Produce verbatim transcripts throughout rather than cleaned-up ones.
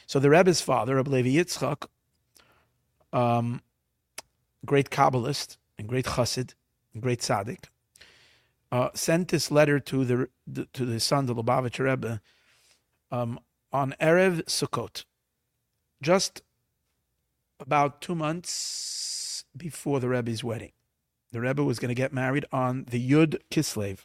So the Rebbe's father, Rabbi Levi Yitzchak, um, great Kabbalist and great Chassid, and great Tzaddik, uh, sent this letter to the, the to the son, the Lubavitcher Rebbe, um, on Erev Sukkot, just about two months before the Rebbe's wedding. The Rebbe was going to get married on the Yud Kislev.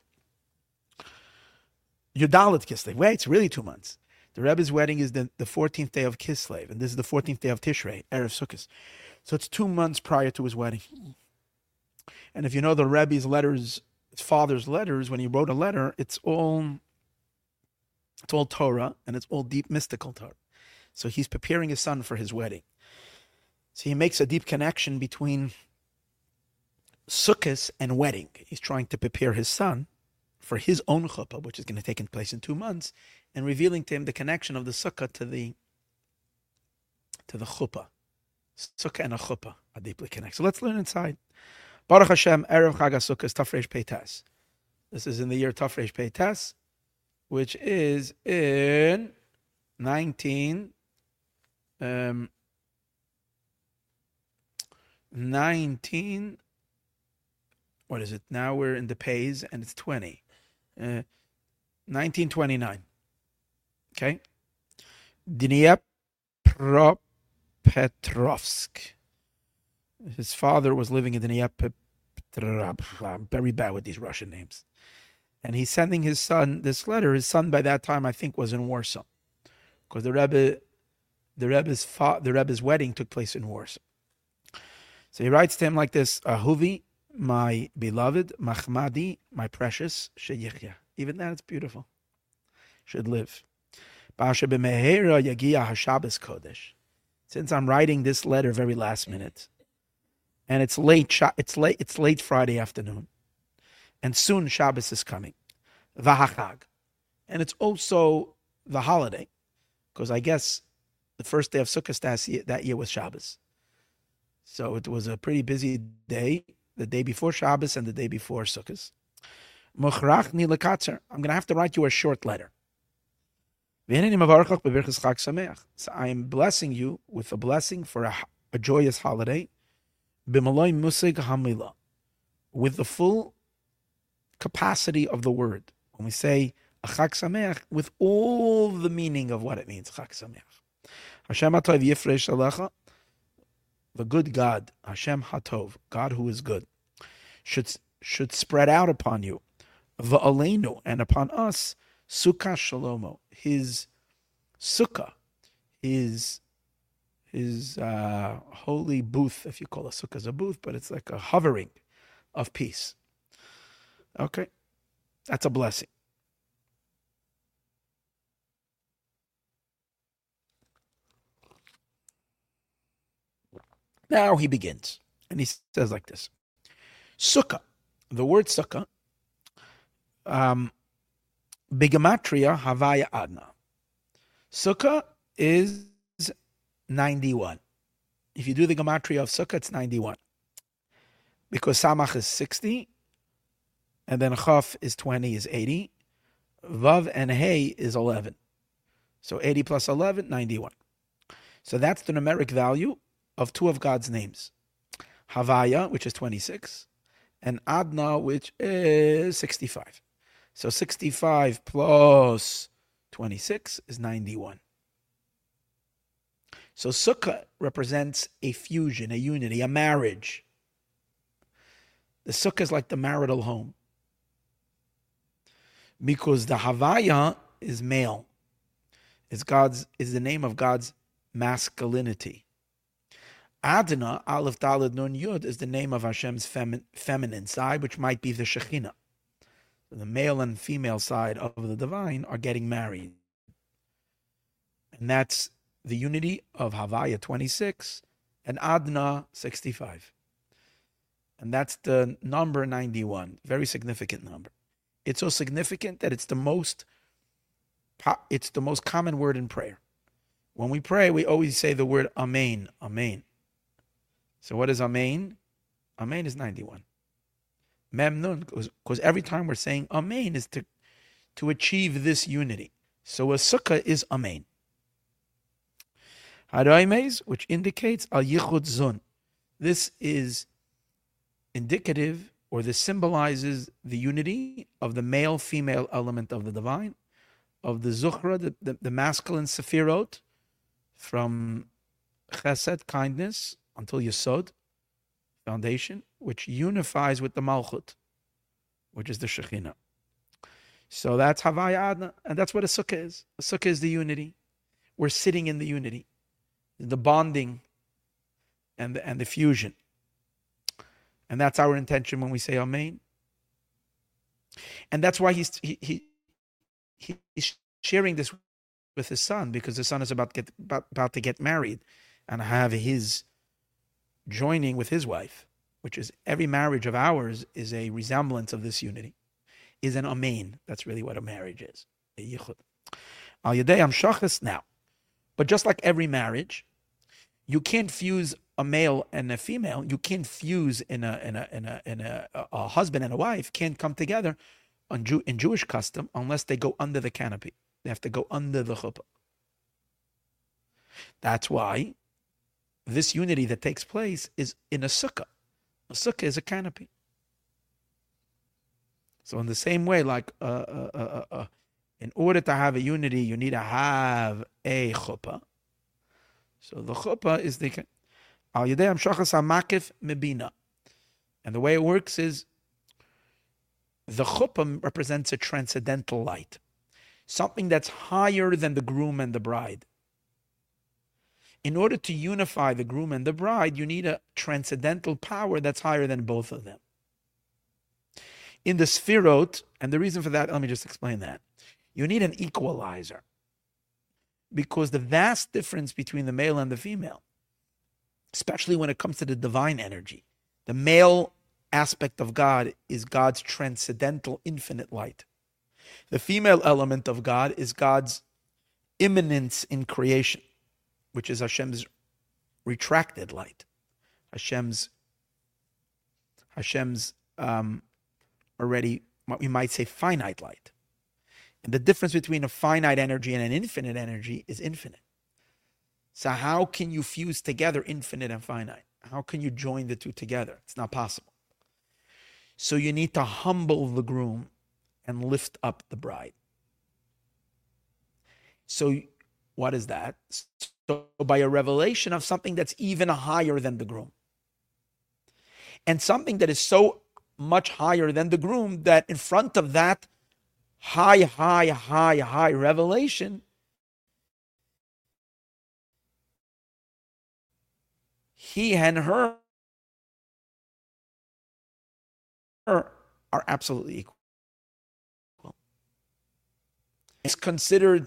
Yudalit Kislev. Wait, it's really two months. The Rebbe's wedding is the, the fourteenth day of Kislev, and this is the fourteenth day of Tishrei, Erev Sukkot. So it's two months prior to his wedding. And if you know the Rebbe's letters, his father's letters, when he wrote a letter, it's all it's all Torah, and it's all deep mystical Torah. So he's preparing his son for his wedding. So he makes a deep connection between Sukkot and wedding. He's trying to prepare his son for his own chuppah, which is going to take place in two months, and revealing to him the connection of the sukkah to the to the chuppah. Sukkah and a chuppah are deeply connected. So let's learn inside. Baruch Hashem, Erev Chag HaSukkah is Tafresh Peitas. This is in the year Tafresh Peitas, which is in nineteen um, nineteen. What is it? Now we're in the Pays, and it's twenty. Uh, nineteen twenty-nine. Okay? Dniepropetrovsk. His father was living in Dniepropetrovsk. I'm very bad with these Russian names. And he's sending his son this letter. His son by that time, I think, was in Warsaw. Because the Rebbe, the Rebbe's, fa- the Rebbe's wedding took place in Warsaw. So he writes to him like this, Ahuvi, my beloved, Mahmadi, my precious, Sheyichya. Even that, it's beautiful. Should live. Since I'm writing this letter very last minute, and it's late, it's late, it's late Friday afternoon, and soon Shabbos is coming, Vahachag, and it's also the holiday, because I guess the first day of Sukkot that year was Shabbos, so it was a pretty busy day. The day before Shabbos and the day before Sukkot. I'm going to have to write you a short letter. So I am blessing you with a blessing for a, a joyous holiday. With the full capacity of the word. When we say a Chag Sameach, with all the meaning of what it means, Chag Sameach. Hashem HaTov Yifresh Alecha. The good God, Hashem Hatov, God who is good, should should spread out upon you, v'aleinu, and upon us, Sukkah Shalomo, his sukkah, his his uh, holy booth, if you call a sukkah a booth, but it's like a hovering of peace. Okay, that's a blessing. Now he begins, and he says like this. Sukkah, the word sukkah, um, bigematria Havaya Adna. Sukkah is ninety-one. If you do the gematria of sukkah, it's ninety-one. Because samach is sixty, and then chaf is twenty, is eighty. Vav and hey is eleven. So eighty plus eleven, ninety-one. So that's the numeric value of two of God's names. Havaya, which is twenty-six, and Adna, which is sixty-five. So sixty-five plus twenty-six is ninety-one. So Sukkah represents a fusion, a unity, a marriage. The Sukkah is like the marital home. Because the Havaya is male. Is God's is the name of God's masculinity. Adna, Aleph Daled Nun Yud, is the name of Hashem's femi- feminine side, which might be the Shekhinah. So the male and female side of the divine are getting married. And that's the unity of Havaya twenty-six and Adna sixty-five. And that's the number ninety-one. Very significant number. It's so significant that it's the most it's the most common word in prayer. When we pray, we always say the word Amen, Amen. So what is Amen? Amen is ninety-one. Mem Nun, because every time we're saying Amen is to, to achieve this unity. So a sukkah is Amen. Haraimes, which indicates al yichud zun. This is indicative, or this symbolizes the unity of the male-female element of the divine, of the Zuchra, the, the, the masculine Sephirot, from Chesed, kindness, until Yesod, foundation, which unifies with the Malchut, which is the Shekhinah. So that's Havaya Adna, and that's what a Sukkah is. A Sukkah is the unity. We're sitting in the unity, the bonding, and the, and the fusion. And that's our intention when we say Amen. And that's why he's he, he, he he's sharing this with his son, because the son is about to get about, about to get married and have his joining with his wife, which is every marriage of ours is a resemblance of this unity, is an Amen. That's really what a marriage is. A yichud. Al yedei hamshachas now. But just like every marriage, you can't fuse a male and a female. You can't fuse in a in a in a in a, a husband and a wife can't come together on Jew, in Jewish custom unless they go under the canopy. They have to go under the chuppah. That's why this unity that takes place is in a sukkah. A sukkah is a canopy. So in the same way, like uh, uh, uh, uh, in order to have a unity, you need to have a chuppah. So the chuppah is the al yedei hamshachas hamakif mebina, and the way it works is the chuppah represents a transcendental light, something that's higher than the groom and the bride. In order to unify the groom and the bride, you need a transcendental power that's higher than both of them. In the Sfirot, and the reason for that, let me just explain that. You need an equalizer, because the vast difference between the male and the female, especially when it comes to the divine energy, the male aspect of God is God's transcendental infinite light. The female element of God is God's immanence in creation, which is Hashem's retracted light, Hashem's Hashem's um, already, what we might say, finite light. And the difference between a finite energy and an infinite energy is infinite. So how can you fuse together infinite and finite? How can you join the two together? It's not possible. So you need to humble the groom and lift up the bride. So what is that? So by a revelation of something that's even higher than the groom. And something that is so much higher than the groom that in front of that high, high, high, high revelation, he and her are absolutely equal. It's considered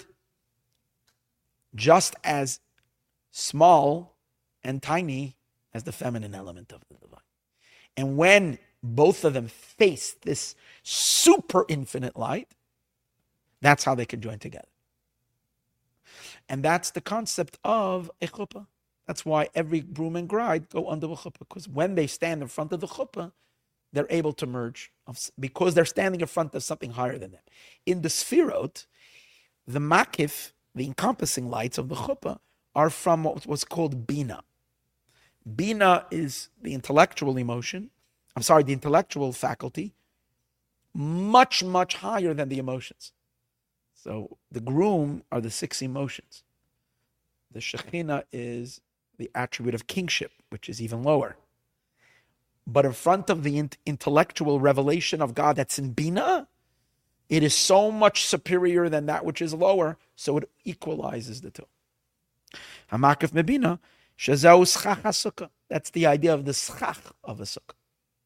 just as small and tiny as the feminine element of the divine. And when both of them face this super infinite light, that's how they can join together. And that's the concept of a chuppah. That's why every groom and bride go under the chuppah, because when they stand in front of the chuppah, they're able to merge, because they're standing in front of something higher than them. In the Sfirot, the makif, the encompassing lights of the chuppah, are from what was called bina. Bina is the intellectual emotion, I'm sorry, the intellectual faculty, much, much higher than the emotions. So the groom are the six emotions. The Shekhinah is the attribute of kingship, which is even lower. But in front of the intellectual revelation of God that's in Bina, it is so much superior than that which is lower, so it equalizes the two. Hamakif mebina, shezau schach ha-sukkah. That's the idea of the schach of a sukkah.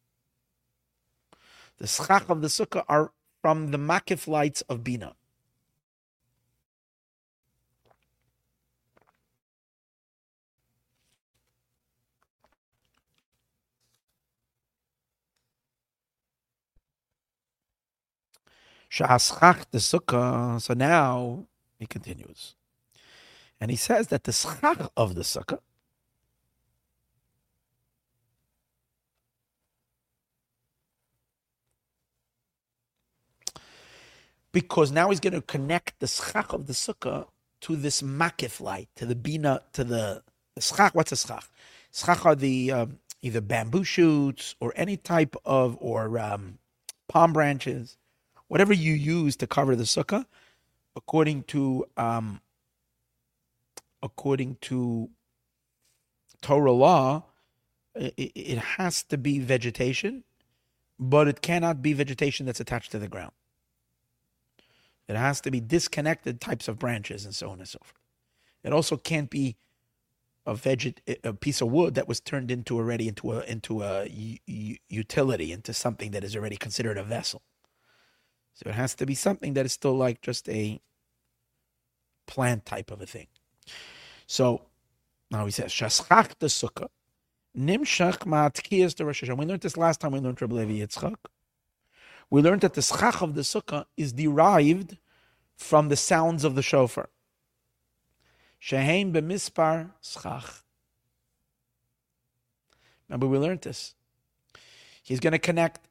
The schach of the sukkah are from the makif lights of Bina. Sha'aschach the sukkah. So now he continues. And he says that the schach of the sukkah because now he's going to connect the schach of the sukkah to this makif light, to the bina, to the, the schach. What's a schach? Schach are the um, either bamboo shoots or any type of, or um, palm branches, whatever you use to cover the sukkah, according to um, according to Torah law, it, it has to be vegetation, but it cannot be vegetation that's attached to the ground. It has to be disconnected types of branches and so on and so forth. It also can't be a veget a piece of wood that was turned into already into a into a u- utility, into something that is already considered a vessel. So it has to be something that is still like just a plant type of a thing. So now he says shaschach the sukkah nimshach ma'atkiyas the Rosh Hashanah. We learned this last time we learned Rabbi Levi Yitzchak. We learned that the schach of the sukkah is derived from the sounds of the shofar. Shehein b'mispar schach. Remember, we learned this. He's going to connect.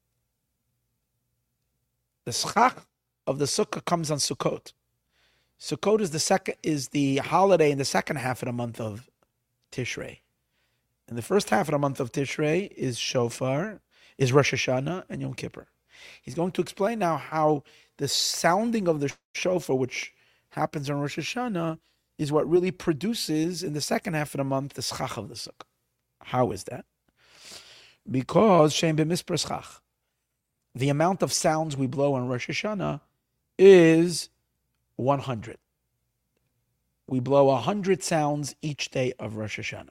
The schach of the sukkah comes on Sukkot. Sukkot is the second is the holiday in the second half of the month of Tishrei. In the first half of the month of Tishrei is shofar, is Rosh Hashanah and Yom Kippur. He's going to explain now how the sounding of the shofar, which happens on Rosh Hashanah, is what really produces in the second half of the month the schach of the sukkah. How is that? Because shein b'mispar schach, the amount of sounds we blow on Rosh Hashanah is one hundred. We blow one hundred sounds each day of Rosh Hashanah.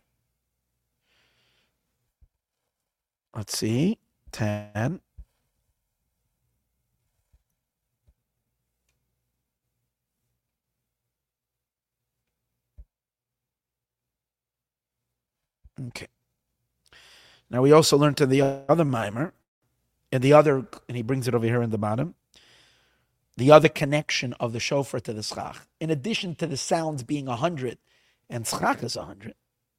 Let's see, ten. Okay. Now we also learned in the other mimer, and the other, and he brings it over here in the bottom, the other connection of the shofar to the schach. In addition to the sounds being a hundred, and schach is a hundred,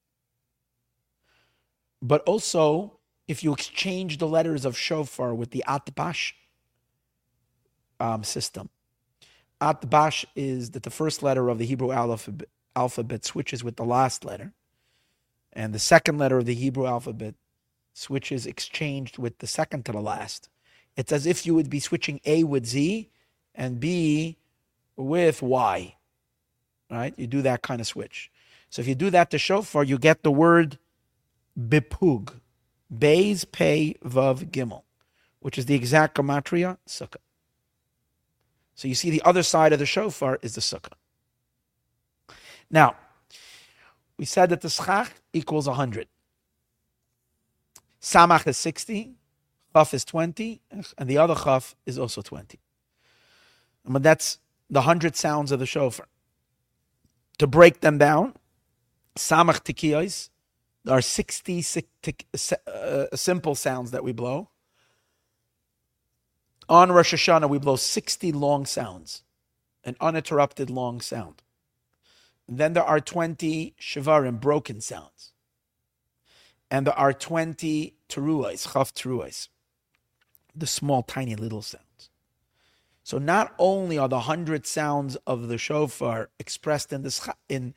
but also if you exchange the letters of shofar with the atbash um, system. Atbash is that the first letter of the Hebrew alphabet, alphabet switches with the last letter. And the second letter of the Hebrew alphabet switches exchanged with the second to the last. It's as if you would be switching A with Z and B with Y. Right? You do that kind of switch. So if you do that to shofar, you get the word bipug. Beis Pei Vav Gimel, which is the exact gematria, sukkah. So you see the other side of the shofar is the sukkah. Now, we said that the schach equals one hundred. Samach is sixty, chaf is twenty, and the other chaf is also twenty. But that's the one hundred sounds of the shofar. To break them down, samach tikiyos, there are sixty uh, simple sounds that we blow. On Rosh Hashanah, we blow sixty long sounds, an uninterrupted long sound. And then there are twenty shivarim, broken sounds. And there are twenty teruais, chaf teruais, the small, tiny little sounds. So not only are the hundred sounds of the shofar expressed in this, in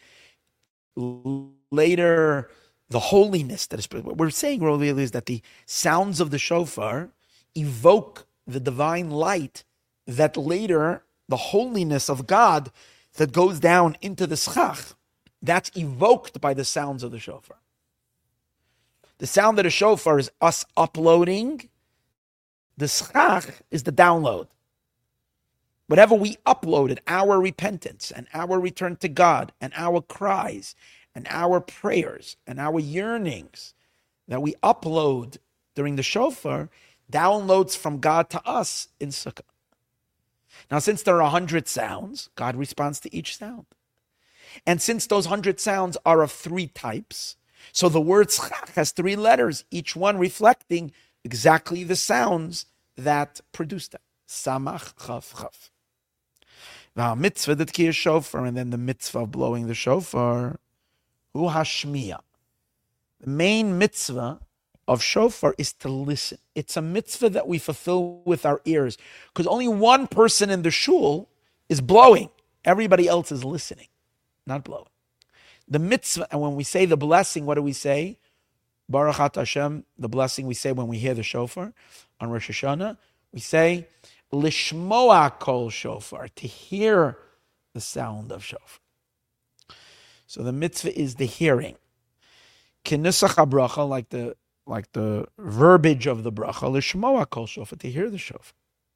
later, the holiness that is, what we're saying really is that the sounds of the shofar evoke the divine light that later, the holiness of God that goes down into the schach, that's evoked by the sounds of the shofar. The sound of the shofar is us uploading. The schach is the download. Whatever we uploaded, our repentance and our return to God and our cries and our prayers and our yearnings that we upload during the shofar, downloads from God to us in sukkah. Now, since there are a hundred sounds, God responds to each sound. And since those hundred sounds are of three types, so the word schach has three letters, each one reflecting exactly the sounds that produce them. Samach, chaf, chaf. Now, mitzvah that ki shofar, and then the mitzvah of blowing the shofar, hu hashmiya. The main mitzvah of shofar is to listen. It's a mitzvah that we fulfill with our ears, because only one person in the shul is blowing. Everybody else is listening, not blowing. The mitzvah, and when we say the blessing, what do we say? Baruch Atah Hashem, the blessing we say when we hear the shofar on Rosh Hashanah. We say, Lishmoa kol shofar, to hear the sound of shofar. So the mitzvah is the hearing. Kinusach habracha, like the like the verbiage of the bracha, Lishmoa kol shofar, to hear the shofar.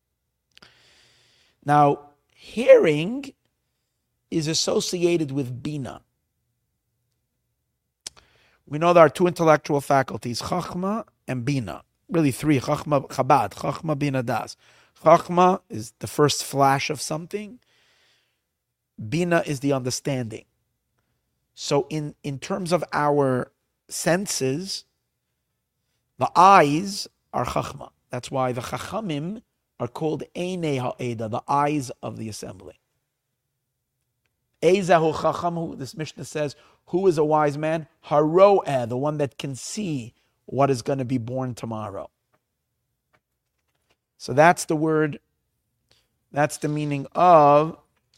Now, hearing is associated with bina. We know there are two intellectual faculties, Chachma and Bina. Really three, Chachma, Chabad, Chachma, Bina, Das. Chachma is the first flash of something. Bina is the understanding. So in, in terms of our senses, the eyes are Chachma. That's why the Chachamim are called Einei Ha'eda, the eyes of the assembly. Eizahu Chacham, this Mishnah says, who is a wise man? Haroeh, the one that can see what is going to be born tomorrow. So that's the word, that's the meaning of,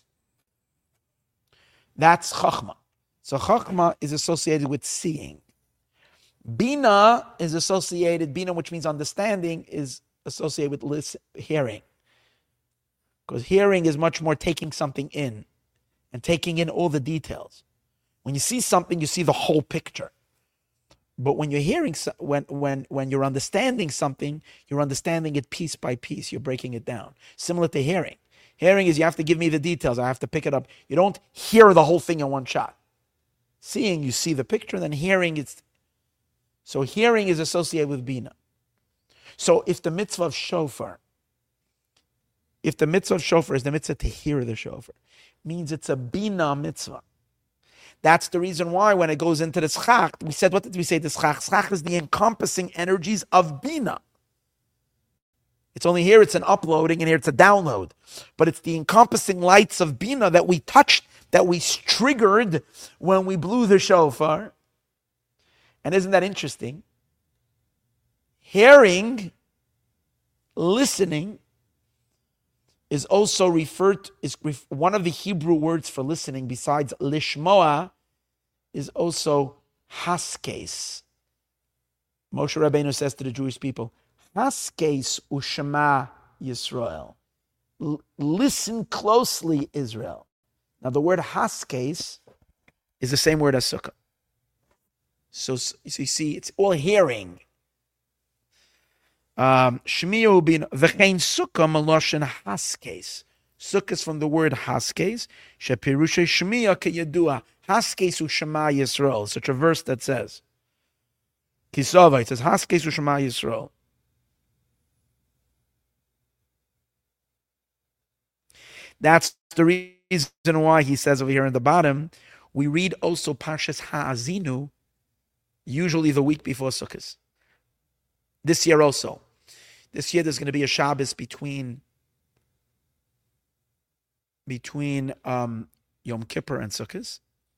that's Chachma. So Chachma is associated with seeing. Bina is associated, Bina, which means understanding, is associated with listen, hearing. Because hearing is much more taking something in and taking in all the details. When you see something, you see the whole picture. But when you're hearing, when when when you're understanding something, you're understanding it piece by piece. You're breaking it down. Similar to hearing. Hearing is you have to give me the details. I have to pick it up. You don't hear the whole thing in one shot. Seeing, you see the picture. Then hearing, it's so hearing is associated with bina. So if the mitzvah of shofar, if the mitzvah of shofar is the mitzvah to hear the shofar, means it's a bina mitzvah. That's the reason why when it goes into the schach, we said, what did we say? The schach, schach is the encompassing energies of bina. It's only here it's an uploading and here it's a download. But it's the encompassing lights of bina that we touched, that we triggered when we blew the shofar. And isn't that interesting? Hearing, listening, is also referred, is one of the Hebrew words for listening besides lishmoa, is also haskes. Moshe Rabbeinu says to the Jewish people, haskes ushema Yisrael. L- listen closely, Israel. Now the word haskes is the same word as sukkah. So, so you see, it's all hearing. Um, Shmiyu bin v'chein sukkah maloshen haskes. Sukkah is from the word haskes. Shepirushe shmiya keyadua. Haskes u'shema Yisrael. Such a verse that says, Kisava, it says haskes u'shema Yisrael. That's the reason why he says over here in the bottom, we read also Parshas Ha'azinu, usually the week before Sukkot. This year also. This year there's going to be a Shabbos between between um, Yom Kippur and Sukkot.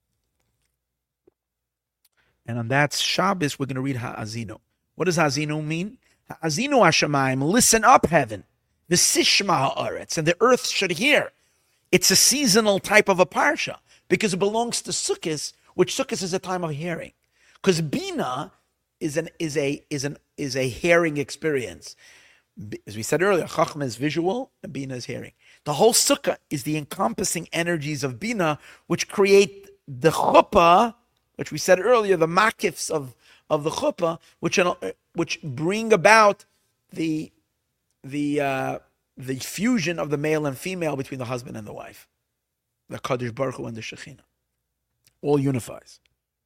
And on that Shabbos, we're going to read Ha'azinu. What does Ha'azinu mean? Ha'azinu Hashemayim, listen up, heaven. The Sishma Ha'aretz, and the earth should hear. It's a seasonal type of a parsha because it belongs to Sukkot, which Sukkot is a time of hearing. Because Bina is an is a is an is a hearing experience. As we said earlier, Chachma is visual and Bina is hearing. The whole Sukkah is the encompassing energies of Bina, which create the chuppah, which we said earlier, the makifs of, of the chuppah, which which bring about the the uh, the fusion of the male and female between the husband and the wife, the Kadosh Baruch Hu and the Shekhinah, all unifies.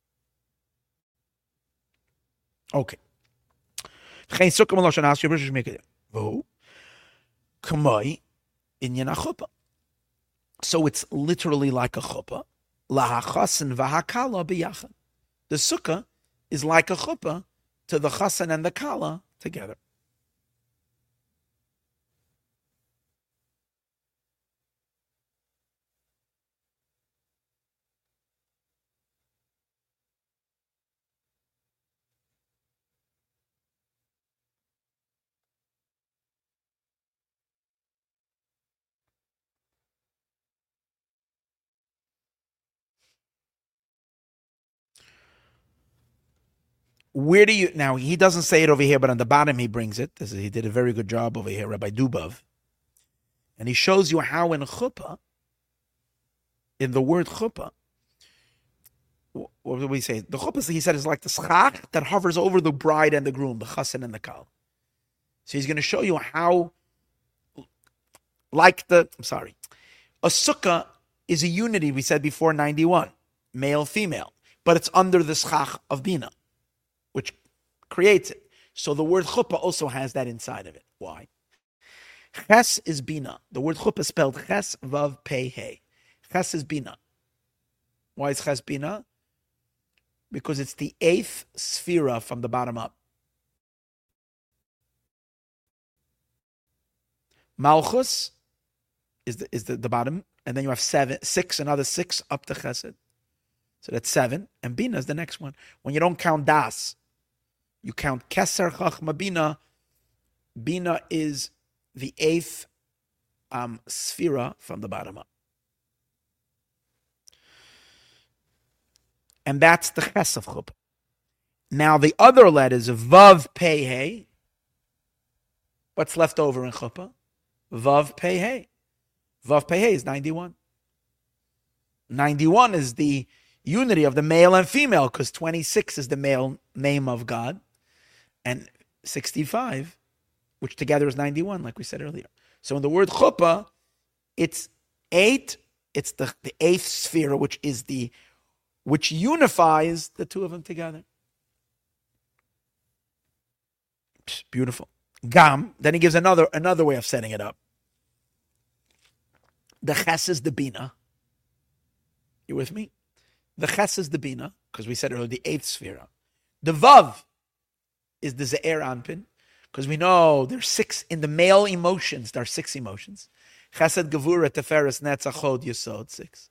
Okay. So it's literally like a chuppah. The sukkah is like a chuppah to the chasen and the kala together. Where do you now? He doesn't say it over here, but on the bottom he brings it. This is, he did a very good job over here, Rabbi Dubov, and he shows you how in chuppah, in the word chuppah, what do we say? The chuppah, he said, is like the schach that hovers over the bride and the groom, the chassan and the kal. So he's going to show you how, like the, I'm sorry, a sukkah is a unity, we said before, ninety-one, male, female, but it's under the schach of bina, which creates it. So the word chuppah also has that inside of it. Why? Ches is bina. The word chuppah is spelled ches, vav, pei, hey. Ches is bina. Why is ches bina? Because it's the eighth sphera from the bottom up. Malchus is the is the, the bottom, and then you have seven, six, another six up to chesed. So that's seven, and bina is the next one. When you don't count das, you count keser chachma bina. Bina is the eighth um, sphera from the bottom up. And that's the ches of chuppah. Now the other letters of vav, pei, hey. What's left over in chuppah? Vav, pei, hey. Vav, pei, hey is ninety-one. ninety-one is the unity of the male and female, because twenty-six is the male name of God, and sixty-five, which together is ninety-one, like we said earlier. So in the word chuppah, it's eight, it's the, the eighth sphere, which is the which unifies the two of them together. Beautiful. Gam, then he gives another another way of setting it up. The ches is the bina. You with me? The ches is the bina, because we said earlier, the eighth sphere. The vav is the ze'er anpin, because we know there's six, in the male emotions, there are six emotions. Chesed, gevura, teferes, netzach, chod, yesod, six.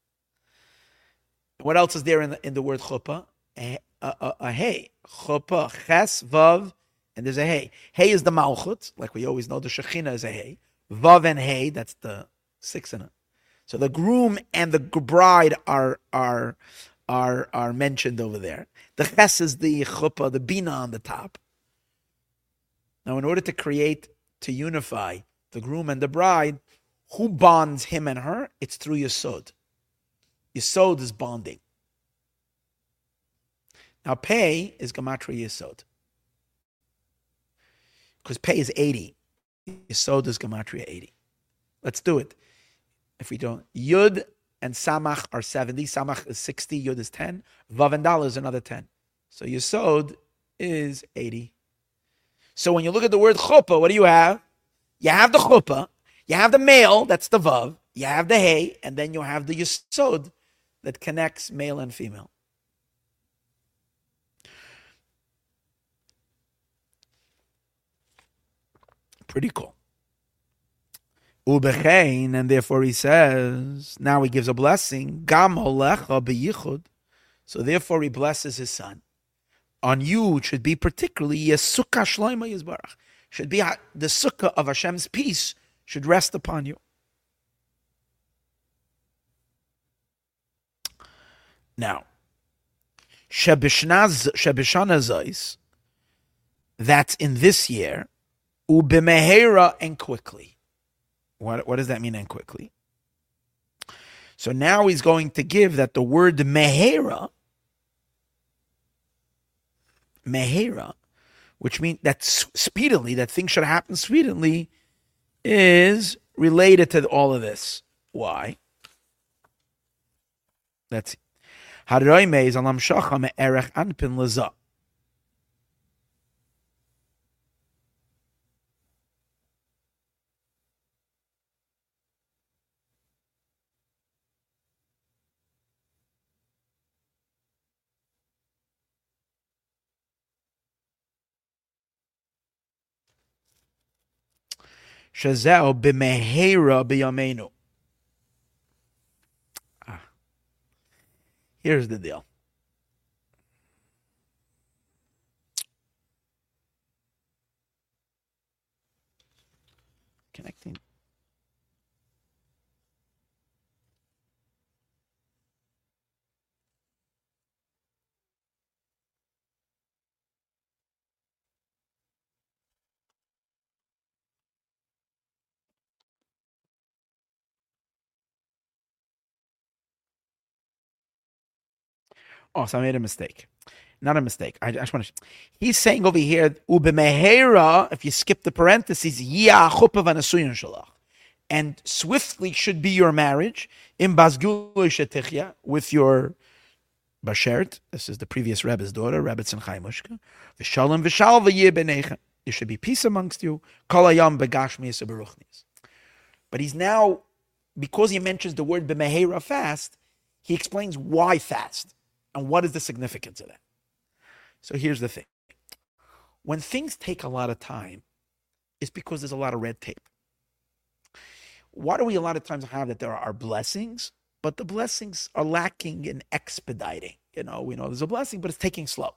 What else is there in the, in the word chuppah? A, a, a, a hey. Chuppah, ches, vav, and there's a hey. Hey is the malchut, like we always know, the shekhinah is a hey. Vav and hey, that's the six in it. So the groom and the bride are are are are mentioned over there. The ches is the chuppah, the bina on the top. Now, in order to create, to unify the groom and the bride, who bonds him and her? It's through Yesod. Yesod is bonding. Now, Pei is Gematria Yesod. Because Pei is eighty. Yesod is Gematria eighty. Let's do it. If we don't, Yud and Samach are seventy. Samach is sixty. Yud is ten. Vav and Dal is another ten. So Yesod is eighty. So when you look at the word chuppah, what do you have? You have the chuppah. You have the male, that's the vav. You have the hey, and then you have the yesod that connects male and female. Pretty cool. Ubechein, and therefore he says, now he gives a blessing. Gam holecha beyichud. So therefore he blesses his son. On you should be particularly Yesukah Shloima Yisbarach. Should be the sukkah of Hashem's peace should rest upon you. Now, Shebishana Zais, that's in this year, Ubimehera, and quickly. What, what does that mean, and quickly? So now he's going to give that the word Mehera, Mehera, which means that speedily, that things should happen speedily, is related to all of this. Why? Let's see. Haroime is alam shacha me'erech anpin leza. Shazao b'mehera b'yameinu. Ah. Here's the deal. Connecting. Oh, so I made a mistake. Not a mistake. I, I just want to. He's saying over here, ubemehera. If you skip the parentheses, yah chuppah v'nasuyin shalach, and swiftly should be your marriage in basgul shetichya with your bashert. This is the previous Rebbe's daughter, Rebbe Tzimchai Mushka. V'shalom v'shalva yeh b'neicha. There should be peace amongst you. Kol hayam begashmius u'beruchnius. But he's now, because he mentions the word b'mehera fast, he explains why fast and what is the significance of that. So here's the thing. When things take a lot of time, it's because there's a lot of red tape. Why do we a lot of times have that there are blessings, but the blessings are lacking in expediting? You know, we know there's a blessing, but it's taking slow.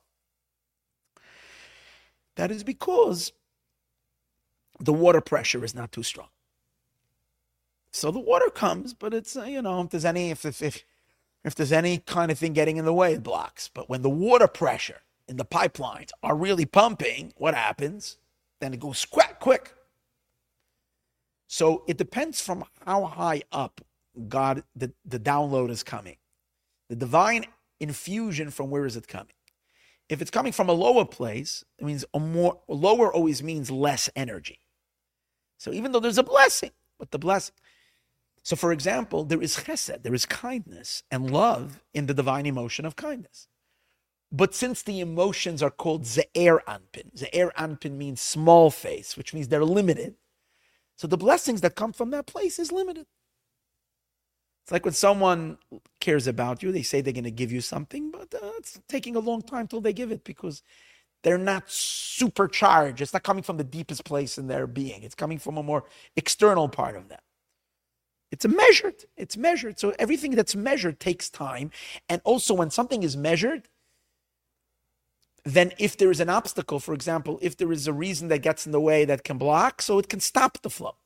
That is because the water pressure is not too strong. So the water comes, but it's, uh, you know, if there's any, if, if, if, if there's any kind of thing getting in the way, it blocks. But when the water pressure in the pipelines are really pumping, what happens? Then it goes quick, quick. So it depends from how high up God, the, the download is coming. The divine infusion, from where is it coming? If it's coming from a lower place, it means a more, lower always means less energy. So even though there's a blessing, but the blessing. So for example, there is chesed, there is kindness and love in the divine emotion of kindness. But since the emotions are called ze'er anpin, ze'er anpin means small face, which means they're limited. So the blessings that come from that place is limited. It's like when someone cares about you, they say they're going to give you something, but uh, it's taking a long time till they give it because they're not supercharged. It's not coming from the deepest place in their being. It's coming from a more external part of them. It's measured. It's measured. So everything that's measured takes time. And also when something is measured, then if there is an obstacle, for example, if there is a reason that gets in the way that can block, so it can stop the flow.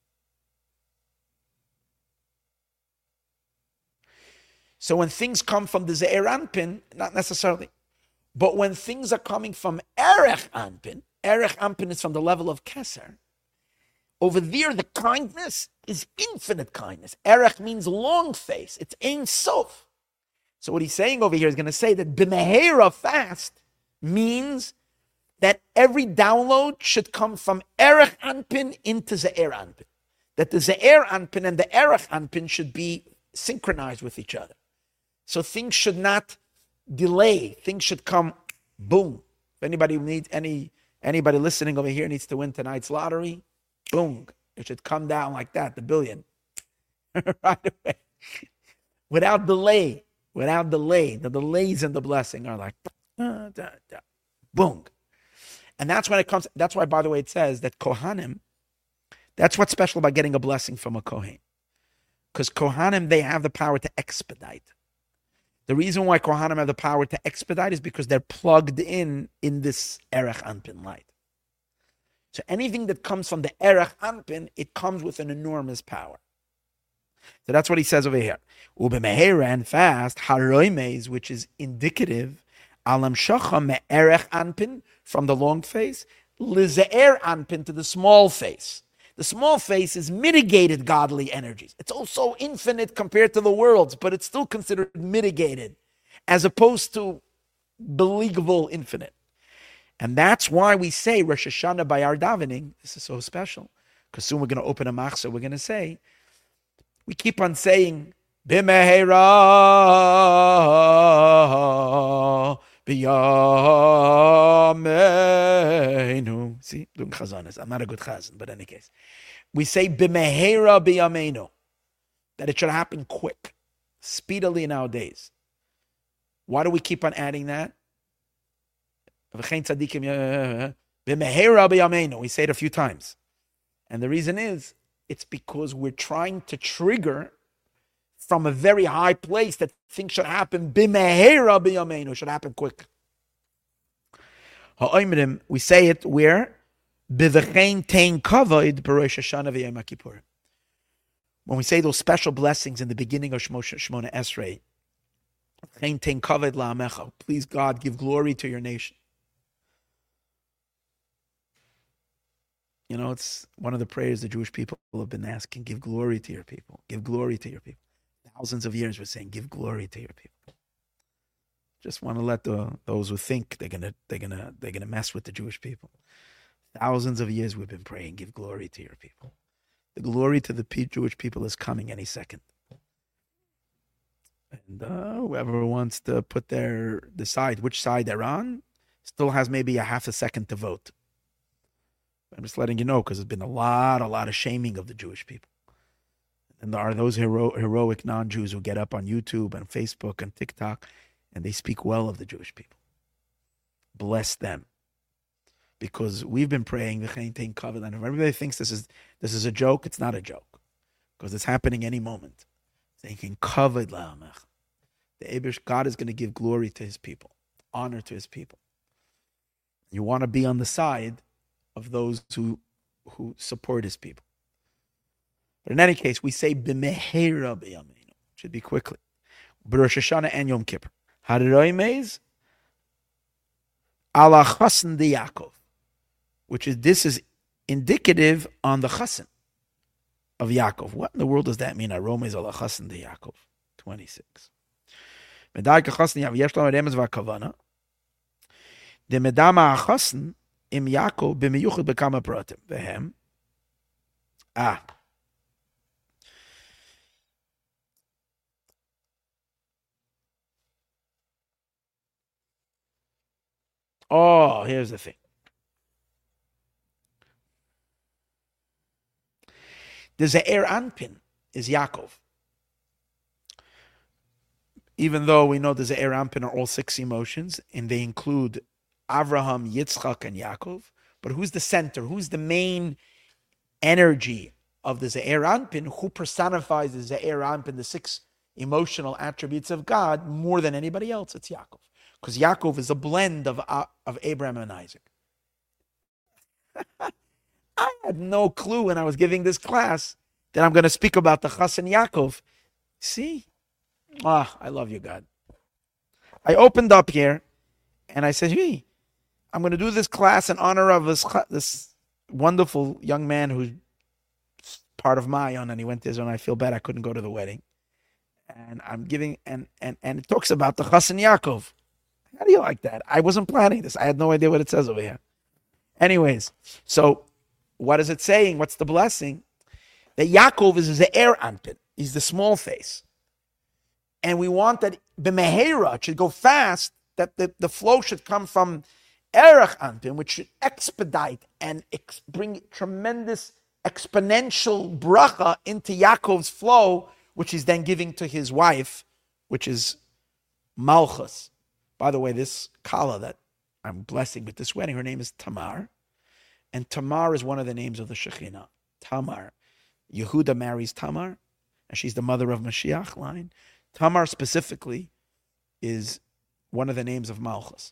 So when things come from the Ze'er Anpin, not necessarily, but when things are coming from Erech Anpin, Erech Anpin is from the level of Keser. Over there, the kindness is infinite kindness. Erech means long face. It's Ein Sof. So what he's saying over here is going to say that B'mehera fast means that every download should come from Erech Anpin into Ze'er Anpin. That the Ze'er Anpin and the Erech Anpin should be synchronized with each other. So things should not delay. Things should come, boom. If anybody needs any anybody listening over here needs to win tonight's lottery, boom. It should come down like that, the billion. Right away. Without delay. Without delay. The delays in the blessing are like, da, da, da, boom. And that's when it comes, that's why, by the way, it says that Kohanim, that's what's special about getting a blessing from a Kohen. Because Kohanim, they have the power to expedite. The reason why Kohanim have the power to expedite is because they're plugged in in this Erech Anpin light. So anything that comes from the Erech Anpin, it comes with an enormous power. So that's what he says over here. Ubemehera and fast, haroimes, which is indicative, alam shacha me Erech Anpin, from the long face, lize'er Anpin, to the small face. The small face is mitigated godly energies. It's also infinite compared to the worlds, but it's still considered mitigated as opposed to believable infinite. And that's why we say Rosh Hashanah by our davening. This is so special because soon we're going to open a machzor. We're going to say, we keep on saying, B'mehera b'yameinu. See, doing chazanas. I'm not a good chazan, but in any case. We say, B'mehera b'yameinu. That it should happen quick, speedily nowadays. Why do we keep on adding that? We say it a few times. And the reason is, it's because we're trying to trigger from a very high place that things should happen. B'mehera b'yameinu, should happen quick. We say it where? B'v'chein tein kavod b'rosh Hashanah v'yom HaKippurim. When we say those special blessings in the beginning of Shemona Esrei, Chein tein kavod la'amecha, please God, give glory to your nation. You know, it's one of the prayers the Jewish people have been asking, give glory to your people. Give glory to your people. Thousands of years we're saying, give glory to your people. Just want to let the those who think they're gonna they're gonna they're gonna mess with the Jewish people. Thousands of years we've been praying, give glory to your people. The glory to the Jewish people is coming any second. And uh, whoever wants to put their decide which side they're on still has maybe a half a second to vote. I'm just letting you know because there's been a lot, a lot of shaming of the Jewish people. And there are those hero, heroic non-Jews who get up on YouTube and Facebook and TikTok and they speak well of the Jewish people. Bless them. Because we've been praying, and if everybody thinks this is this is a joke, it's not a joke. Because it's happening any moment. Thinking, covered la'amech. The Eibush, God is going to give glory to his people, honor to his people. You want to be on the side of those who who support his people. But in any case, we say b'mehera b'yameinu. Should be quickly. B'Rosh Hashanah and Yom Kippur. Haroimes ala chasn de Yaakov, which is this is indicative on the chasn of Yaakov. What in the world does that mean? Haroimes ala chasn de Yaakov. twenty-six. Medai kachasn yav yesh lo remes v'kavana. The medama achasn im Yaakov b'miyuchad b'kama pratim. Vehem. Ah. Oh, here's the thing. The Ze'er Anpin is Yaakov. Even though we know the Ze'er Anpin are all six emotions, and they include Avraham, Yitzchak, and Yaakov. But who's the center? Who's the main energy of the Ze'er Anpin? Who personifies the Ze'er Anpin, the six emotional attributes of God, more than anybody else? It's Yaakov. Because Yaakov is a blend of, uh, of Abraham and Isaac. I had no clue when I was giving this class that I'm going to speak about the Chas and Yaakov. See? Ah, I love you, God. I opened up here and I said, hey, I'm going to do this class in honor of this, this wonderful young man who's part of Mayon, and he went to Israel, and I feel bad I couldn't go to the wedding. And I'm giving, and, and, and it talks about the Chas and Yaakov. How do you like that? I wasn't planning this. I had no idea what it says over here. Anyways, so what is it saying? What's the blessing? That Yaakov is the Ze'er Anpin. He's the small face. And we want that b'mehera, it should go fast, that the, the flow should come from Erech Anpin, which should expedite and ex- bring tremendous exponential bracha into Yaakov's flow, which he's then giving to his wife, which is Malchus. By the way, this Kala that I'm blessing with this wedding, her name is Tamar. And Tamar is one of the names of the Shekhinah. Tamar. Yehuda marries Tamar, and she's the mother of Mashiach line. Tamar specifically is one of the names of Malchus.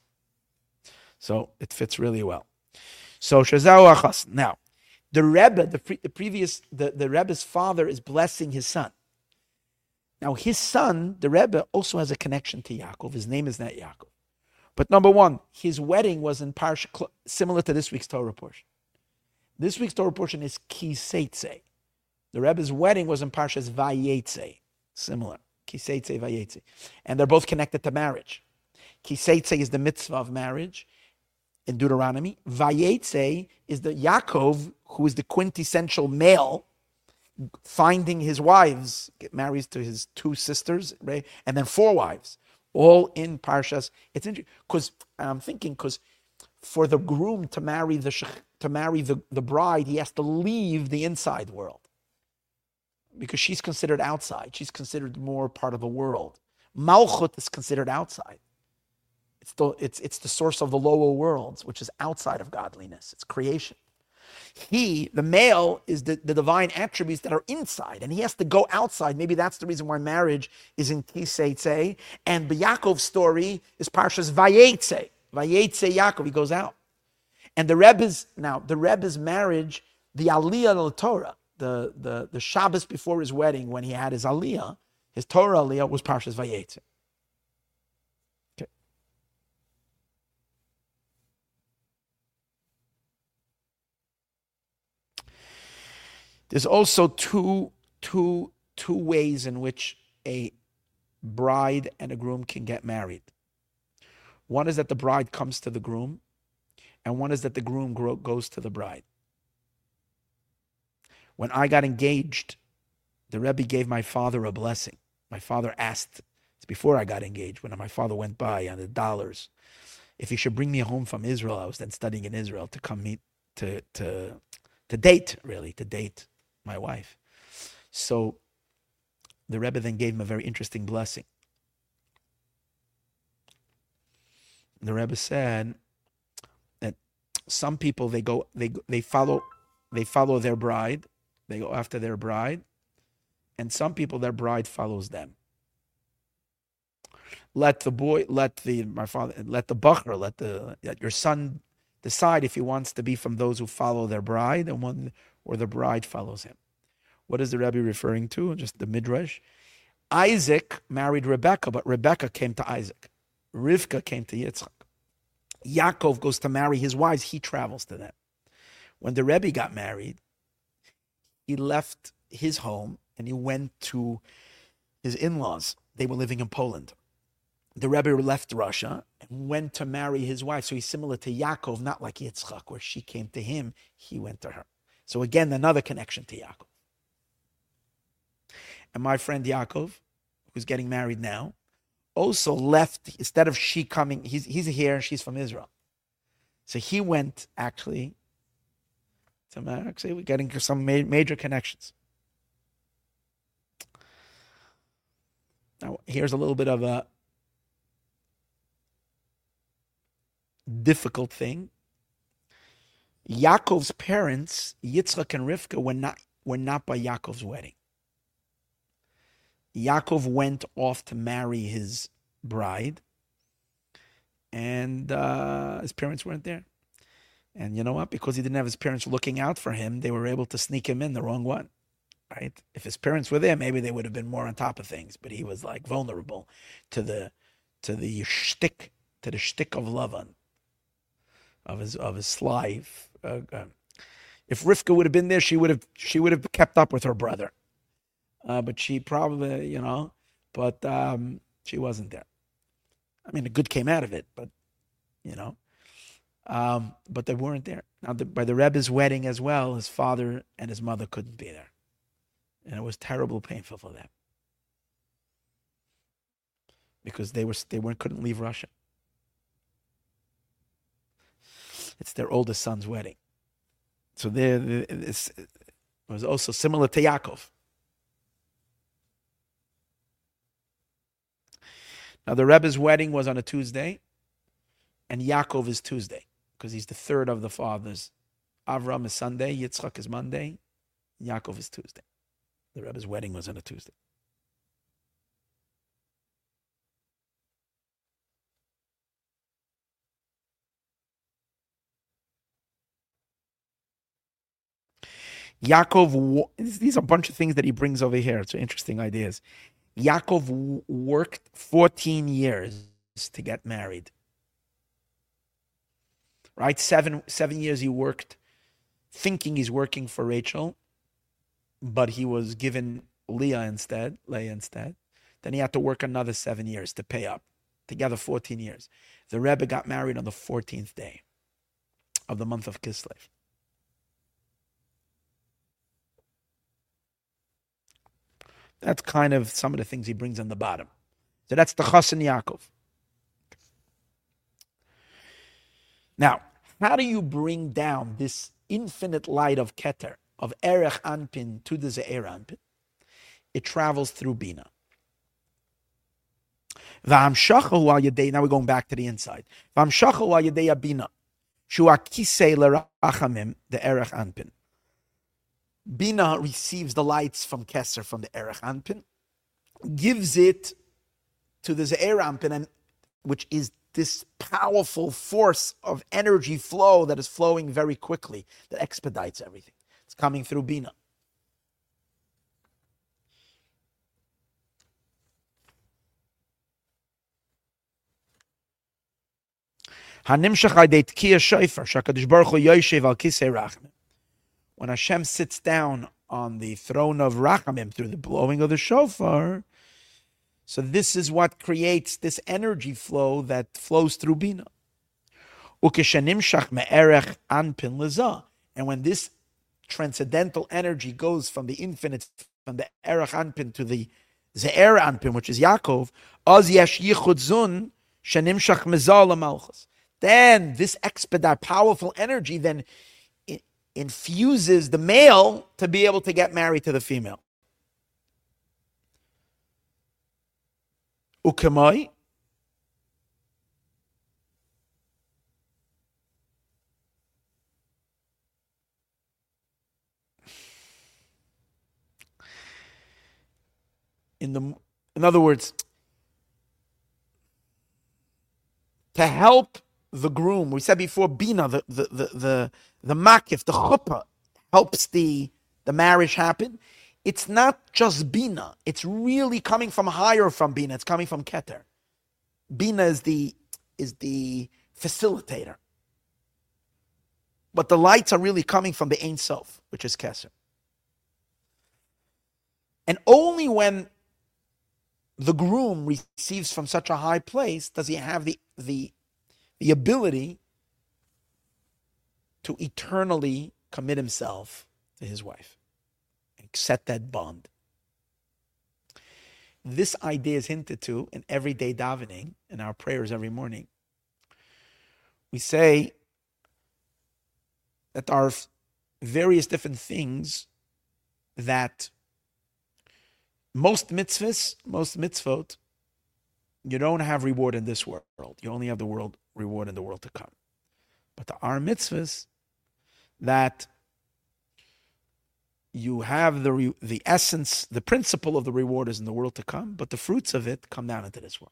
So it fits really well. So Shazau Achas. Now, the Rebbe, the, pre- the previous, the, the Rebbe's father is blessing his son. Now, his son, the Rebbe, also has a connection to Yaakov. His name is not Yaakov. But number one, his wedding was in Parsha, similar to this week's Torah portion. This week's Torah portion is Kiseitze. The Rebbe's wedding was in Parshas Vayetze. Similar. Kiseitze, Vayetze. And they're both connected to marriage. Kiseitze is the mitzvah of marriage in Deuteronomy. Vayetze is the Yaakov, who is the quintessential male, finding his wives, get married to his two sisters, right? And then four wives, all in Parshas. It's interesting because I'm thinking because for the groom to marry the to marry the, the bride, he has to leave the inside world because she's considered outside. She's considered more part of the world. Malchut is considered outside. It's the it's it's the source of the lower worlds, which is outside of godliness. It's creation. He, the male, is the, the divine attributes that are inside, and he has to go outside. Maybe that's the reason why marriage is in Kiseitze, and the Yaakov's story is Parshas Vayetze. Vayetze Yaakov, he goes out. And the Rebbe's, now, the Rebbe's marriage, the Aliyah al Torah, the, the, the Shabbos before his wedding, when he had his Aliyah, his Torah Aliyah was Parshas Vayetze. Okay. There's also two, two, two ways in which a bride and a groom can get married. One is that the bride comes to the groom, and one is that the groom goes to the bride. When I got engaged, the Rebbe gave my father a blessing. My father asked, it's before I got engaged, when my father went by on the dollars, if he should bring me home from Israel. I was then studying in Israel, to come meet, to to to date, really, to date my wife. So the Rebbe then gave him a very interesting blessing. The Rebbe said that some people, they go, they they follow, they follow their bride, they go after their bride, and some people, their bride follows them. Let the boy, let the my father, let the bacher, let the let your son decide if he wants to be from those who follow their bride, and one or the bride follows him. What is the Rebbe referring to? Just the Midrash. Isaac married Rebecca, but Rebecca came to Isaac. Rivka came to Yitzchak. Yaakov goes to marry his wives. He travels to them. When the Rebbe got married, he left his home and he went to his in-laws. They were living in Poland. The Rebbe left Russia and went to marry his wife. So he's similar to Yaakov, not like Yitzchak, where she came to him, he went to her. So again, another connection to Yaakov. And my friend Yaakov, who's getting married now, also left, instead of she coming, he's, he's here and she's from Israel. So he went actually to marry, actually we're getting some ma- major connections. Now, here's a little bit of a difficult thing. Yaakov's parents, Yitzchak and Rivka, were not, were not by Yaakov's wedding. Yaakov went off to marry his bride, and uh, his parents weren't there. And you know what? Because he didn't have his parents looking out for him, they were able to sneak him in the wrong one, right? If his parents were there, maybe they would have been more on top of things. But he was like vulnerable to the to the shtick, to the shtick of Lavan, of his of his sly. Uh, uh, if Rivka would have been there, she would have she would have kept up with her brother. Uh, but she probably, you know, but um, she wasn't there. I mean, the good came out of it, but, you know, um, but they weren't there. Now, the, by the Rebbe's wedding as well, his father and his mother couldn't be there. And it was terribly painful for them. Because they were they weren't couldn't leave Russia. It's their oldest son's wedding. So there, it was also similar to Yaakov. Now, the Rebbe's wedding was on a Tuesday, and Yaakov is Tuesday, because he's the third of the fathers. Avram is Sunday, Yitzchak is Monday, Yaakov is Tuesday. The Rebbe's wedding was on a Tuesday. Yaakov, these are a bunch of things that he brings over here. It's interesting ideas. Yaakov worked fourteen years to get married. Right? Seven, seven years he worked thinking he's working for Rachel, but he was given Leah instead, Leah instead. Then he had to work another seven years to pay up. Together fourteen years. The Rebbe got married on the fourteenth day of the month of Kislev. That's kind of some of the things he brings on the bottom. So that's the Chassan Yaakov. Now, how do you bring down this infinite light of Keter, of Erech Anpin to the Ze'er Anpin? It travels through Bina. Now we're going back to the inside. Bina. The Erech Anpin. Bina receives the lights from Keser, from the Erech Anpin, gives it to the Ze'er Anpin, and which is this powerful force of energy flow that is flowing very quickly, that expedites everything. It's coming through Bina. When Hashem sits down on the throne of Rachamim through the blowing of the shofar, So this is what creates this energy flow that flows through Bina. And when this transcendental energy goes from the infinite, from the Erech Anpin to the Ze'er Anpin, which is Yaakov, Az yesh yichud zun shenimshach mezal malchus. Then this expedite, powerful energy then infuses the male to be able to get married to the female. Ukemai, in the in other words, to help the groom, we said before, Bina, the the the the, the makif, the chuppah, helps the, the marriage happen. It's not just Bina. It's really coming from higher from Bina. It's coming from Keter. Bina is the is the facilitator. But the lights are really coming from the Ein Sof, which is Keser. And only when the groom receives from such a high place does he have the the, the ability to eternally commit himself to his wife and set that bond. This idea is hinted to in everyday davening, in our prayers every morning. We say that there are various different things that most mitzvahs, most mitzvot, you don't have reward in this world. You only have the world reward in the world to come. But there are mitzvahs that you have the re, the essence, the principle of the reward is in the world to come, but the fruits of it come down into this world.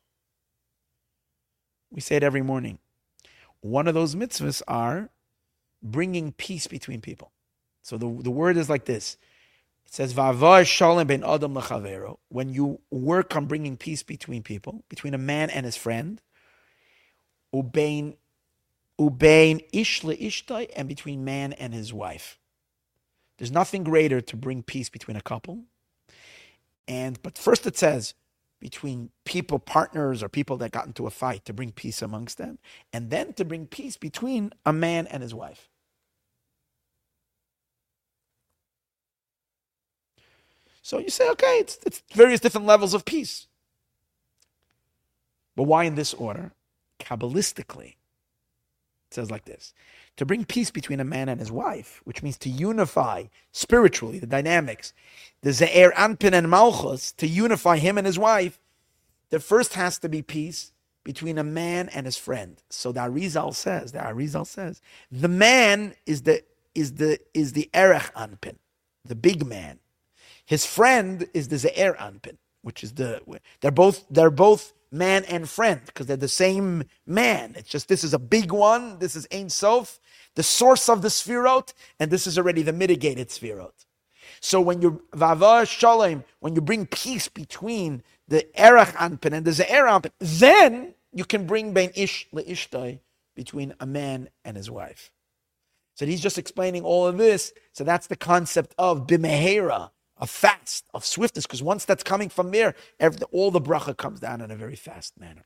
We say it every morning. One of those mitzvahs are bringing peace between people. So the, the word is like this. It says, "Va'avah shalom ben adam lechavero." When you work on bringing peace between people, between a man and his friend, ubein ubein ish leishtai, and between man and his wife. There's nothing greater to bring peace between a couple. And but first it says between people, partners, or people that got into a fight, to bring peace amongst them, and then to bring peace between a man and his wife. So you say, okay, it's, it's various different levels of peace. But why in this order? Kabbalistically, it says like this. To bring peace between a man and his wife, which means to unify spiritually the dynamics, the Ze'er Anpin and Malchus, to unify him and his wife, there first has to be peace between a man and his friend. So the Arizal says, the Arizal says, the man is the is the is the Erech Anpin, the big man. His friend is the Ze'er Anpin, which is the they're both they're both man and friend because they're the same man. It's just this is a big one. This is Ein Sof, the source of the Sfirot, and this is already the mitigated Sfirot. So when you Vava Shalom, when you bring peace between the Erech Anpin and the Ze'er Anpin, then you can bring Bein Ish leishtai, between a man and his wife. So he's just explaining all of this. So that's the concept of Bimehera, of fast, of swiftness, because once that's coming from there, every, all the bracha comes down in a very fast manner.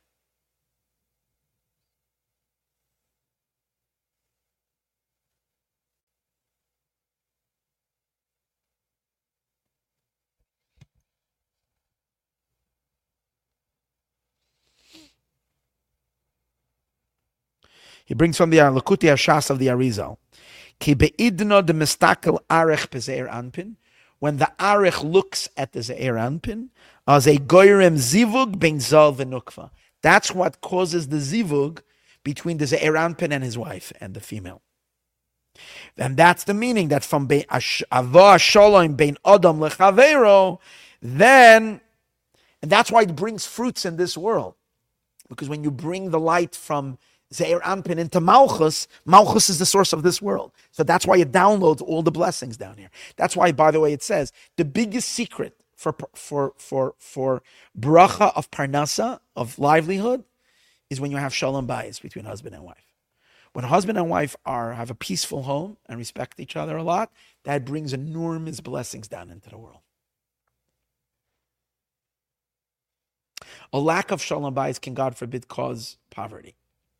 He brings from the Lakuti Hashas of the Arizal. Ki be'idno de mistakel arech bezeir anpin. When the arech looks at the zeir anpin, as a goyrem zivug ben zal v'nukva. That's what causes the zivug between the zeir anpin and his wife and the female. And that's the meaning that from avah shalom ben adam lechavero, then, and that's why it brings fruits in this world. Because when you bring the light from Zeir Anpin into Malchus, Malchus is the source of this world. So that's why it downloads all the blessings down here. That's why, by the way, it says the biggest secret for for for for bracha of parnasa, of livelihood, is when you have shalom bayis between husband and wife. When husband and wife are have a peaceful home and respect each other a lot, that brings enormous blessings down into the world. A lack of shalom bayis can, God forbid, cause poverty.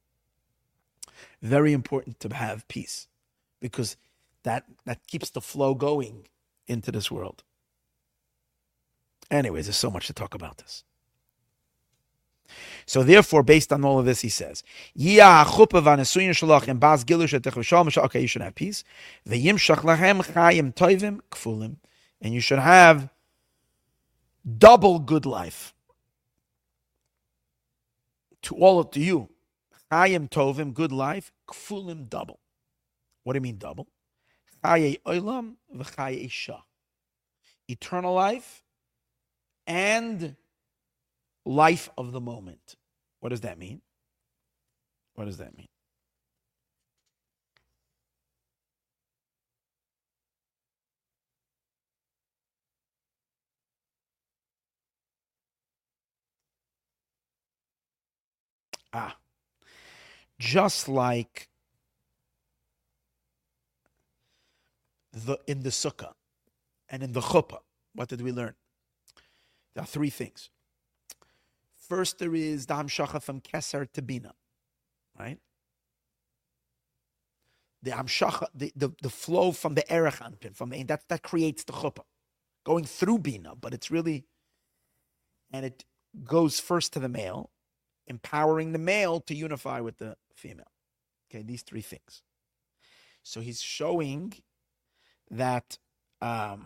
Very important to have peace, because that, that keeps the flow going into this world. Anyways, there's so much to talk about this. So therefore, based on all of this, he says, okay, you should have peace. And you should have double good life. To all of to you. Chayim tovim, good life, kfulim, double. What do you mean double? Chaye olam v'chaye shah. Eternal life and life of the moment. What does that mean? What does that mean? Ah, just like the in the sukkah and in the chuppah, what did we learn? There are three things. First, there is the hamshacha from keser to bina, right? The hamshacha, the, the, the flow from the erech anpin, from the that that creates the chuppah, going through bina, but it's really, and it goes first to the male, empowering the male to unify with the female. Okay, these three things. So he's showing that um,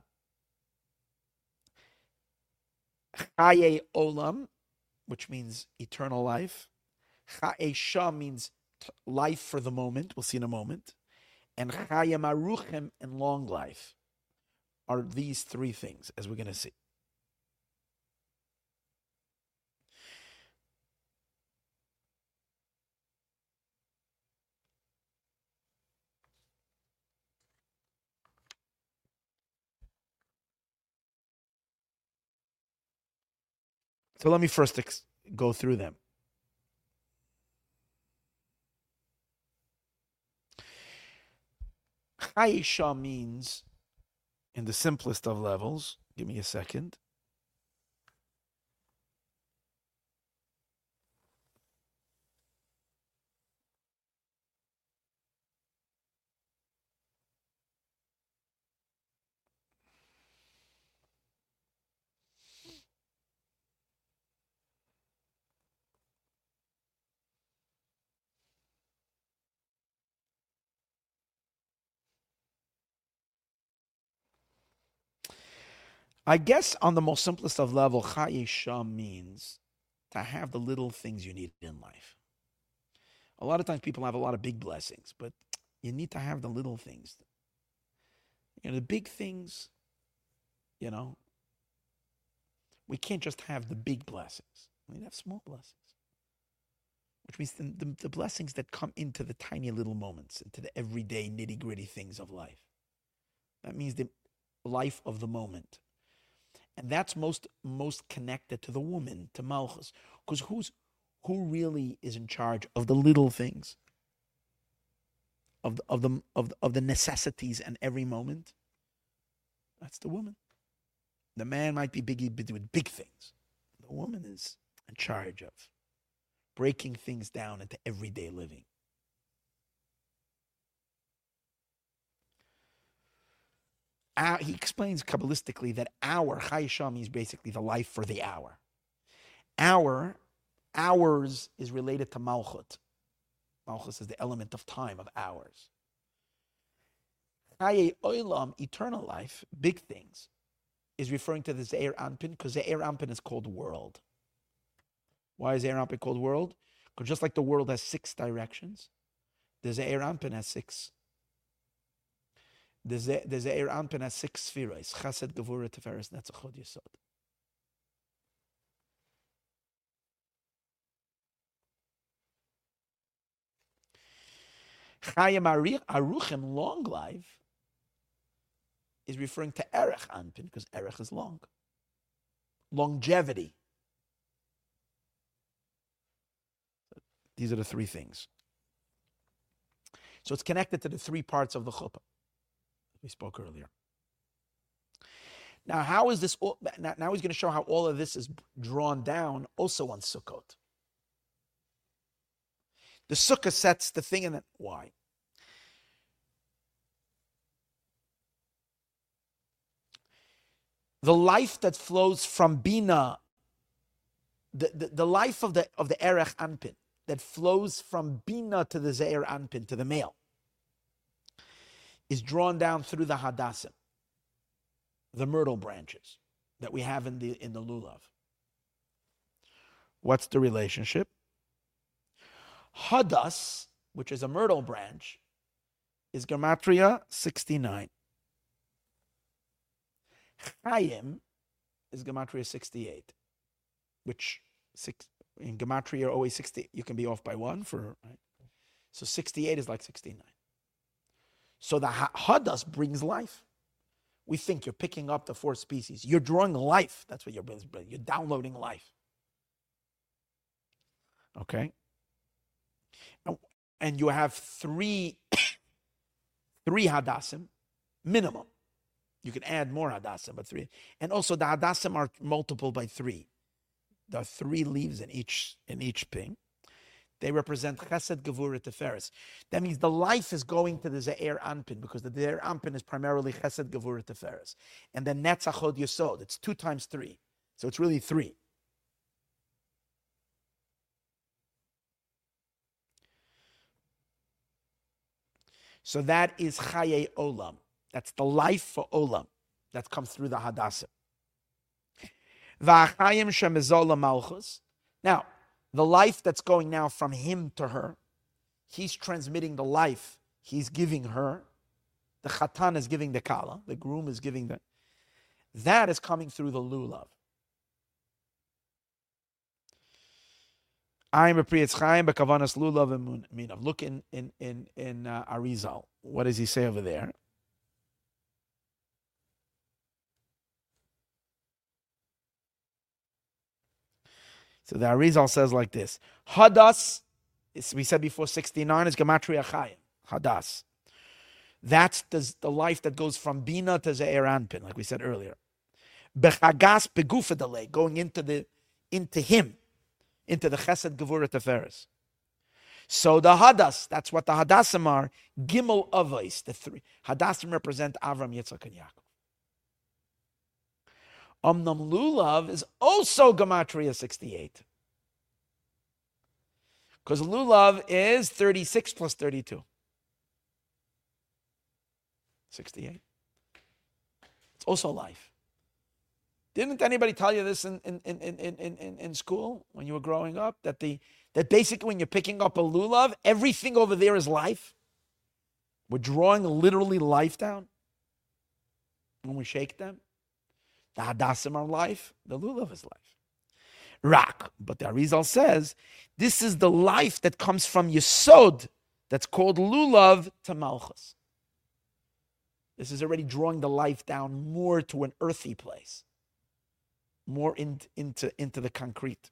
chaye olam, which means eternal life. Chaye shah means t- life for the moment. We'll see in a moment. And chaye maruchem and long life are these three things, as we're going to see. So let me first ex- go through them. Chayisha means, in the simplest of levels, give me a second. I guess on the most simplest of level, Chayisha means to have the little things you need in life. A lot of times people have a lot of big blessings, but you need to have the little things. You know, the big things, you know, we can't just have the big blessings. We need to have small blessings. Which means the, the, the blessings that come into the tiny little moments, into the everyday nitty-gritty things of life. That means the life of the moment. And that's most most connected to the woman, to Malchus. Because who's who really is in charge of the little things? Of the, of the of the, of the necessities and every moment? That's the woman. The man might be big with big things. The woman is in charge of breaking things down into everyday living. Uh, he explains Kabbalistically that our Chayishah means basically the life for the hour. Our, hours is related to Malchut. Malchut is the element of time, of hours. Chaye Olam, eternal life, big things, is referring to the Ze'er Anpin, because Ze'er Anpin is called world. Why is Ze'er Anpin called world? Because just like the world has six directions, the Ze'er Anpin has six. The Ze'er Anpin has six spheres: Chesed, Gevurah, Tiferes, Netzach, Hod, Yesod. Chayim Aruchim, long life, is referring to Erech Anpin, because Erech is long. Longevity. These are the three things. So it's connected to the three parts of the chuppah we spoke earlier. Now, how is this? All, now, now he's going to show how all of this is drawn down also on Sukkot. The Sukkah sets the thing in it. Why? The life that flows from Bina, the, the, the life of the of the Erech Anpin, that flows from Bina to the Zeir Anpin, to the male, is drawn down through the Hadassim, the myrtle branches that we have in the in the Lulav. What's the relationship? Hadas, which is a myrtle branch, is Gematria sixty-nine. Chaim is Gematria sixty-eight, which six, in Gematria are always sixty. You can be off by one for, right? So sixty-eight is like sixty-nine. So the Hadas brings life. We think you're picking up the four species. You're drawing life. That's what you're doing. You're downloading life. Okay? And you have three, three Hadassim, minimum. You can add more Hadassim, but three. And also the Hadassim are multiple by three. There are three leaves in each in each thing. They represent Chesed, Gevurah, Tiferes. That means the life is going to the Zeir Anpin, because the Zeir Anpin is primarily Chesed, Gevurah, Tiferes. And then Netzach Hod Yesod. It's two times three. So it's really three. So that is Chaye Olam. That's the life for Olam that comes through the Hadassim. V'achayim shemizola malchus. Now, the life that's going now from him to her, he's transmitting the life he's giving her. The Chatan is giving the Kala. The groom is giving the... That is coming through the Lulav. I'm a Priyatz Chaim b'kavanas Lulav eminav. Look in, in, in, in uh, Arizal. What does he say over there? So the Arizal says like this: Hadas, we said before, sixty-nine is Gematria Chayim. Hadas. That's the, the life that goes from Bina to Zeir Anpin, like we said earlier. Bechagas begufadale, going into the into him, into the Chesed Gevurah Tiferes. So the Hadas, that's what the Hadassim are. Gimel Avos, the three Hadassim represent Avram, Yitzchak, and Yaakov. Omnam Lulav is also Gematria sixty-eight. Because Lulav is thirty-six plus thirty-two. sixty-eight. It's also life. Didn't anybody tell you this in, in, in, in, in, in, in school when you were growing up? That the that basically when you're picking up a Lulav, everything over there is life? We're drawing literally life down when we shake them. The Hadassim are life, the Lulav is life. Rak, but the Arizal says, this is the life that comes from Yesod, that's called Lulav, to Malchus. This is already drawing the life down more to an earthy place, more in, into, into the concrete.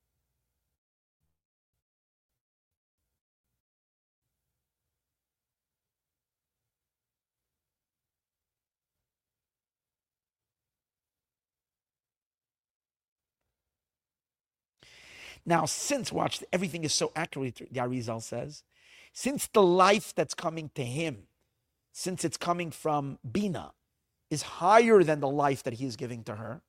Now, since, watch, everything is so accurate, the Arizal says, since the life that's coming to him, since it's coming from Bina, is higher than the life that he is giving to her,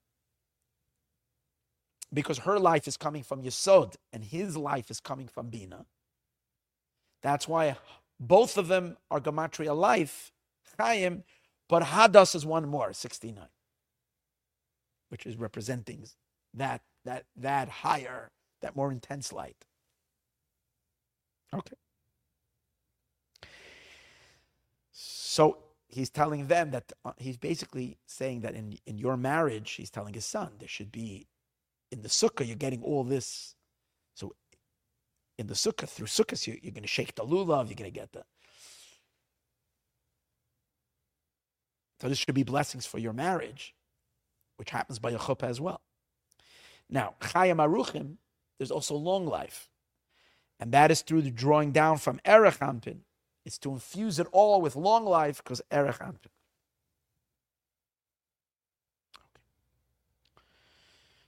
because her life is coming from Yesod, and his life is coming from Bina, that's why both of them are Gematria life, Chaim, but Hadas is one more, sixty-nine, which is representing that, that, that higher, that more intense light. Okay. So he's telling them that, uh, he's basically saying that in, in your marriage, he's telling his son, there should be, in the sukkah, you're getting all this. So in the sukkah, through sukkahs, you, you're going to shake the lulav, you're going to get the. So this should be blessings for your marriage, which happens by a chuppah as well. Now, Chayim Aruchim, there's also long life. And that is through the drawing down from Erech Anpin. It's to infuse it all with long life, because Erech Anpin.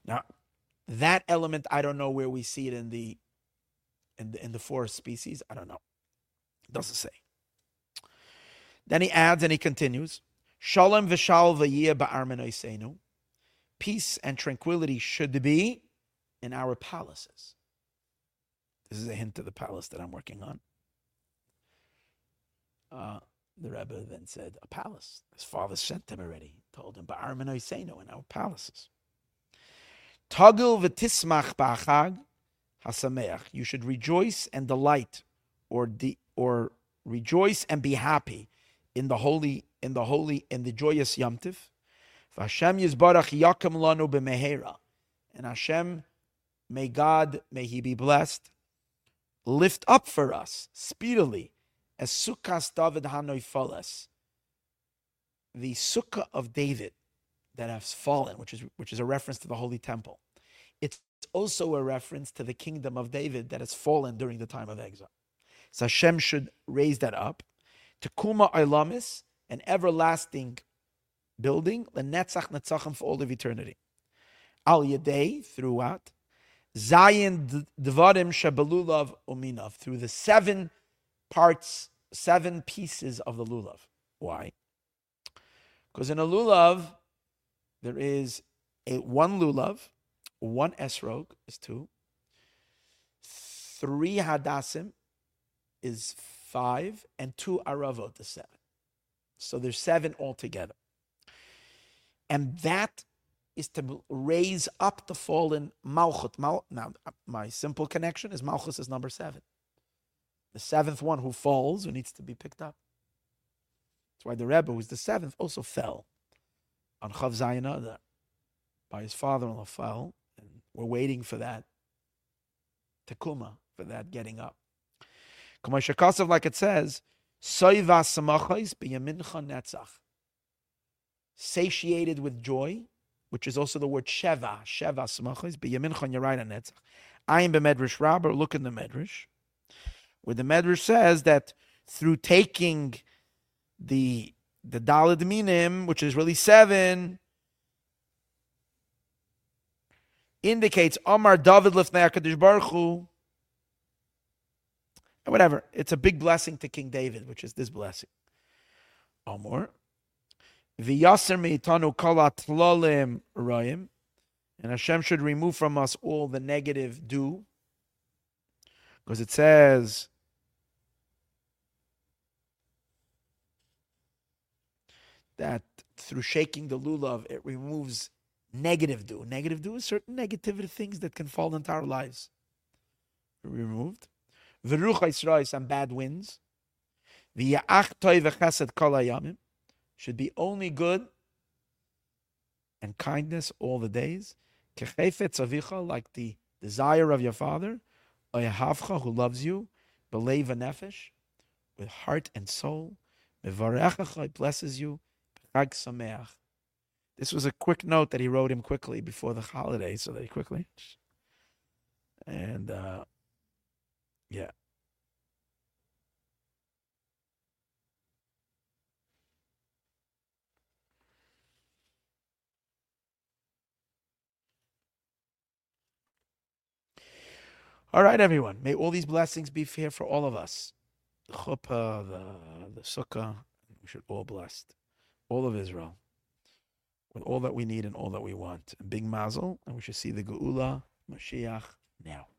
Now, that element, I don't know where we see it in the in the, in the forest species. I don't know. It doesn't say. Then he adds and he continues, Shalom v'shal v'yeh ba'armen oiseinu. Peace and tranquility should be in our palaces. This is a hint to the palace that I'm working on. Uh, the Rebbe then said, a palace. His father sent him already. Told him, ba'armen oiseinu, in our palaces. Tagil v'tismach ba'achag hasameach. You should rejoice and delight, or de- or rejoice and be happy in the holy, in the holy, in the joyous Yom Tiv. V'Hashem yizbarach yakim lanu b'mehera. And Hashem, may God, may He be blessed, lift up for us speedily as Sukkah David Hanoifalas, the Sukkah of David that has fallen, which is which is a reference to the Holy Temple. It's also a reference to the kingdom of David that has fallen during the time of exile. So Hashem should raise that up. Tekuma Olamis, an everlasting building, Lenetzach Netzachim, for all of eternity. Al Yadei, throughout. Zayin Dvarim Shabelulav Uminav, through the seven parts, seven pieces of the lulav. Why? Because in a lulav, there is a one lulav, one esrog is two, three hadassim is five, and two aravot is seven. So there's seven altogether. And that is to raise up the fallen Malchut. Mal, now, my simple connection is Malchus is number seven. The seventh one who falls, who needs to be picked up. That's why the Rebbe, who's the seventh, also fell on Chav Zayin Adar. By his father-in-law fell, and we're waiting for that tekuma, for that getting up. Like it says, satiated with joy, which is also the word sheva, sheva smachos, biyamincha yaraita netzach. I am b'medrash Rabba, look in the medrash, where the medrash says that through taking the the daled minim, which is really seven, indicates Amar David lifnei HaKadosh Baruch Hu, and whatever. It's a big blessing to King David, which is this blessing. Amor. V'yaser meitanu kol hatlolim roim, and Hashem should remove from us all the negative dew, because it says that through shaking the lulav, it removes negative dew. Negative dew is certain negative things that can fall into our lives. Removed. V'ruch Yisrael, some bad winds. V'ya'ach toiv v'chesed kol hayamim, should be only good and kindness all the days. Kechefetz avicha, like the desire of your father. Oyahavcha, who loves you. Belev nefesh, with heart and soul. Mevarechacha, blesses you. Chag sameach. This was a quick note that he wrote him quickly before the holiday, so that he quickly. And, uh, yeah. All right, everyone. May all these blessings be here for all of us. The chuppah, the, the sukkah, we should all blessed. All of Israel. With all that we need and all that we want. A big mazel, and we should see the Geula, Mashiach, now.